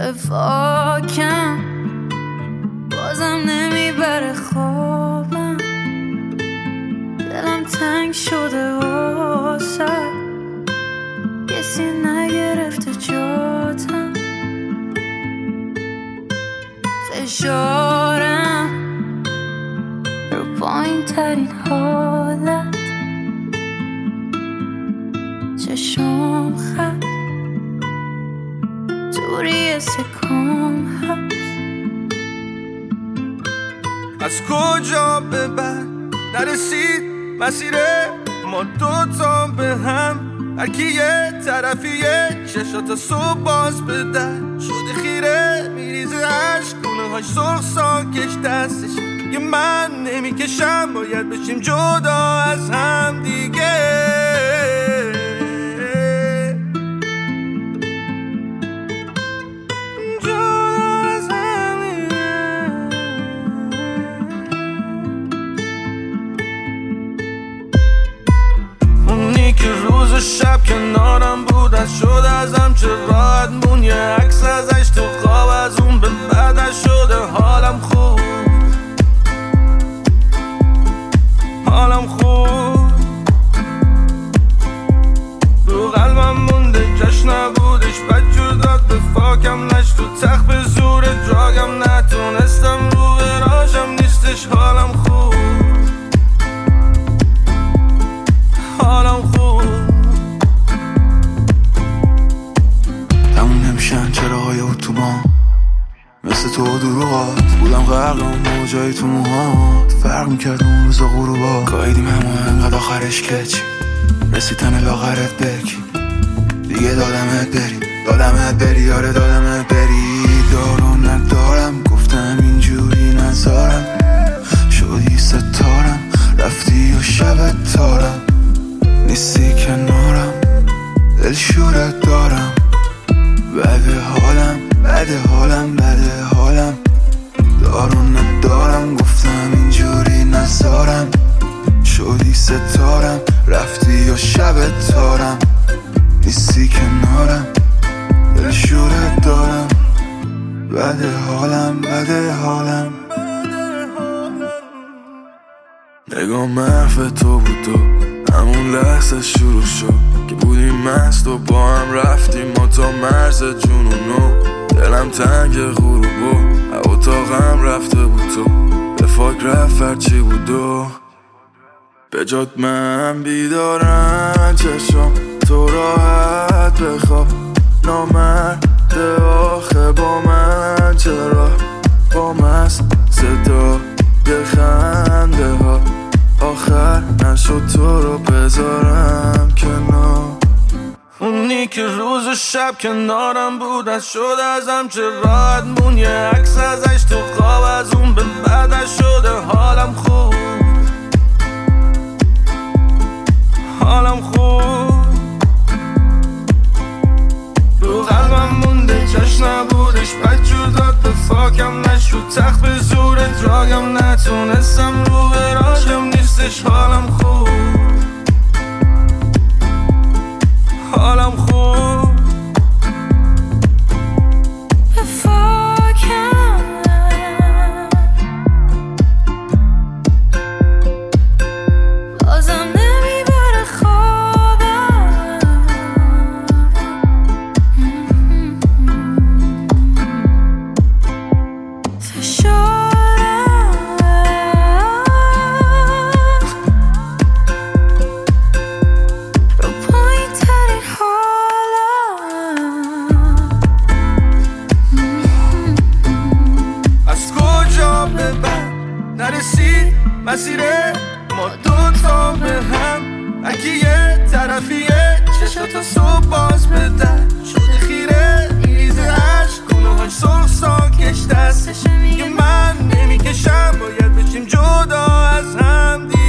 وفاکم بازم نمیبره خوابم، دلم تنگ شده واسه کسی نگرفته جاتم، فشارم رو پایین ترین حالت، چشم خط توری سکام هست. از کجا به بعد نرسید مسیر ما دوتا به هم، هرکی یه طرفیه چشات صبح باز به در شده خیره، میریزه عشق گونه هاش سرخ ساکش دستش یه من نمیکشم، باید بشیم جدا از هم دیگه. روز و شب کنارم بود از شد ازم چه راحت مون، یه عکس ازش تو خواب از اون به بعدش شده حالم خوب، حالم خوب، رو قلبم مونده جاش نبودش، بدجور داد به فاکم نش تو تخت به زور دراگم، نتونستم رو براشم نیستش حالم خوب، حالم خوب. تموم نمیشن چراهای اتوبان مثل تو دروغات، بودم غرق اون موجای تو موهات، فرق میکرد اون روزا غروبا، قایدیم همه انقدر آخرش کچی رسید تن لاغرت بکی دیگه، دادمت بری آره دادمت بری، دارو ندارم گفتم اینجوری نزارم، شدی ستارم رفتی و شبت تارم، نیستی کنارم دل شورت دارم، بده حالم دارو ندارم گفتم اینجوری نزارم، شدی ستارم رفتی و شبت تارم، نیستی کنارم دل شورت دارم، بده حالم. نگاه محو تو بود تو همون لحظه شروع شد که بودیم مست و با هم رفتیم ما تا مرز جنونو، دلم تنگ غروبو اتاقم رفته بود تو به فاک رفت هرچی بود و به جات من بیدارم، چشم تو راحت بخواب، نامرده آخه با من چرا با مست صدای خنده ها آخر نشد تو رو بذارم کنار، اونی که روز و شب کنارم بود از شد ازم چه راحت مون، یه عکس ازش تو خواب از اون به بعدش شده حالم خوب، حالم خوب، رو قلبم مونده جاش نبودش، بدجور داد به فاکم نش رو تخت به زور دراگم، نتونستم رو براجم نیستش حالم خوب، حالم خوب. بازم نمیبره خوابم، فشارم رو پایین ترین حالم. از کجا به بعد نرسید مسیر ما دوتا به هم، هرکی یه طرفیه چشات صبح باز به در شده خیره، میریزه عشق گونه هاش سرخ ساکش دستش میگه من نمیکشم، باید بشیم جدا از هم دیگه.